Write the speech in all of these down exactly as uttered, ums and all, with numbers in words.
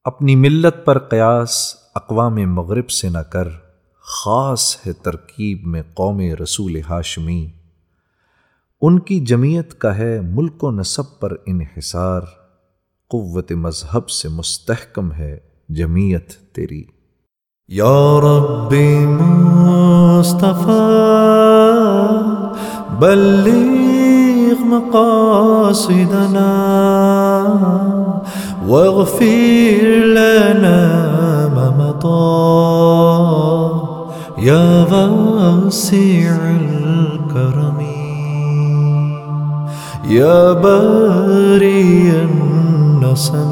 اپنی ملت پر قیاس اقوام مغرب سے نہ کر، خاص ہے ترکیب میں قوم رسول ہاشمی۔ ان کی جمعیت کا ہے ملک و نسب پر انحصار، قوت مذہب سے مستحکم ہے جمعیت تیری۔ یا رب مصطفیٰ بلغ مقاصدنا واغفر لنا ما مضى یا واسع الکرم یا باری النسم۔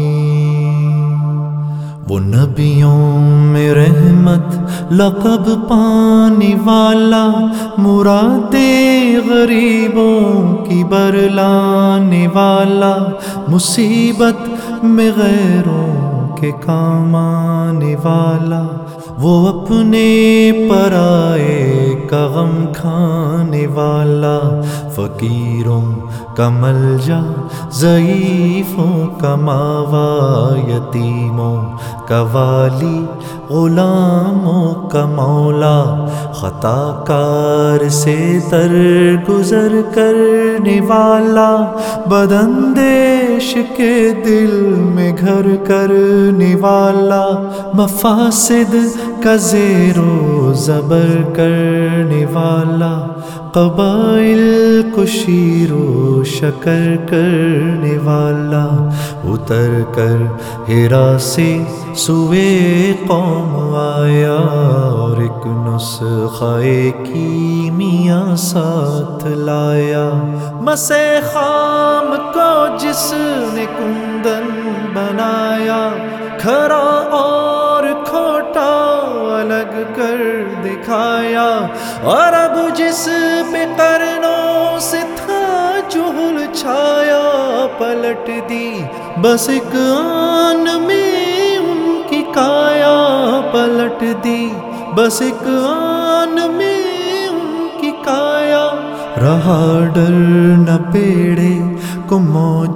وہ نبیوں میں رحمت لقب پانے والا، مراد غریبوں کی برلانے والا، مصیبت میں غیروں کے کام آنے والا، وہ اپنے پرائے کا غم کھانے والا، فقیروں کا ملجا، ضعیفوں کا ماوا، یتیموں کا والی، غلاموں کا مولا، خطا کار سے در گزر کرنے والا، بداندیش کے دل میں گھر کرنے والا، مفاسد کا زیر و زبر کرنے والا، قبائل کو شیر و شکر کرنے والا، اتر کر ہرا سے سوئے قوم آیا، اور ایک نسخہ کیمیا ساتھ لایا، مسے خام کو جس نے کندن بنایا، کھرا اور کھوٹا الگ کر دکھایا، اور اب جس پہ قرنوں سے تھا جہل چھایا، پلٹ دی بس ایک آن میں ان کی کایا، پلٹ دی بس ایک آن میں ان کی کایا، رہا ڈر نہ پیڑے کو موج